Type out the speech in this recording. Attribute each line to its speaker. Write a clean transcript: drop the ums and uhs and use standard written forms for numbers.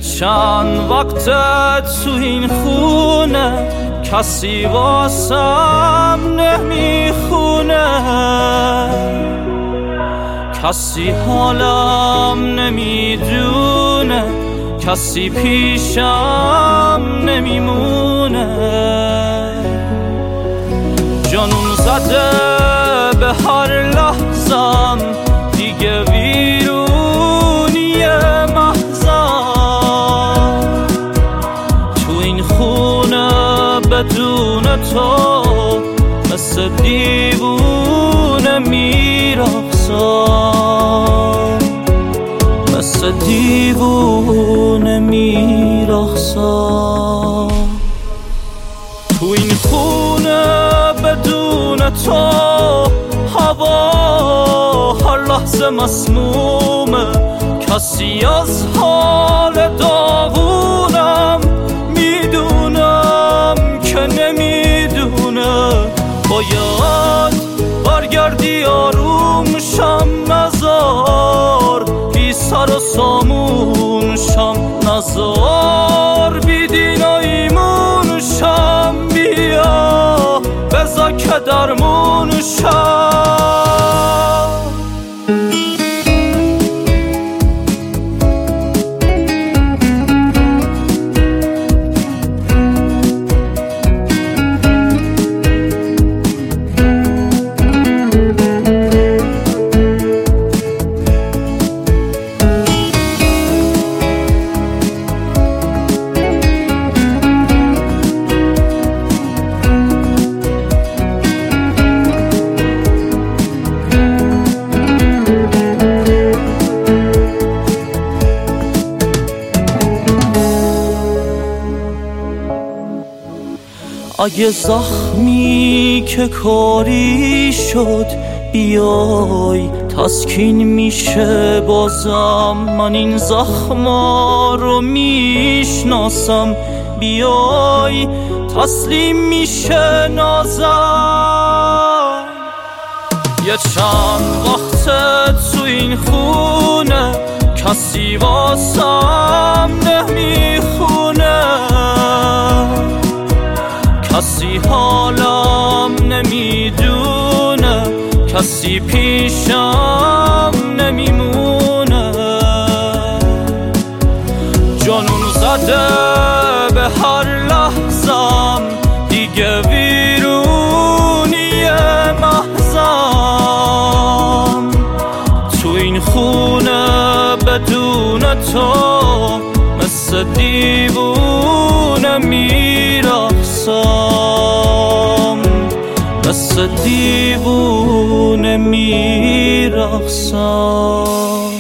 Speaker 1: چند وقت تو این خونه کسی واسم نمیخونه، کسی حالم نمیدونه، کسی پیشم نمیمونه. جنون زده به هر لحظم دیگه ویرونی محضم، تو این خونه بدون تو مثل دیوونه میرقصم، مثل دیوونه میرقصم. تو این خونه بدون تو هوا هر لحظه مسمومه، کسی از حال داغونم میدونم که نمیدونه. باید برگردی آرومشم نزار، بی سر و سامونشم نزار، بی دین و ایمونشم بیا بذار که درمونشم. اگه زخمی که کاری شد بیای تسکین میشه بازم، من این زخما رو میشناسم، بیای تسلیم میشه نازم. یه چند وقت تو این خونه کسی واسم نمیخونه، کسی حالم نمیدونه، کسی پیشم نمیمونه. جنون زده به هر لحظم دیگه ویرونی محضم، تو این خونه بدون تو مثل دیوونه میرقصم، مثل دیوونه میرقصم.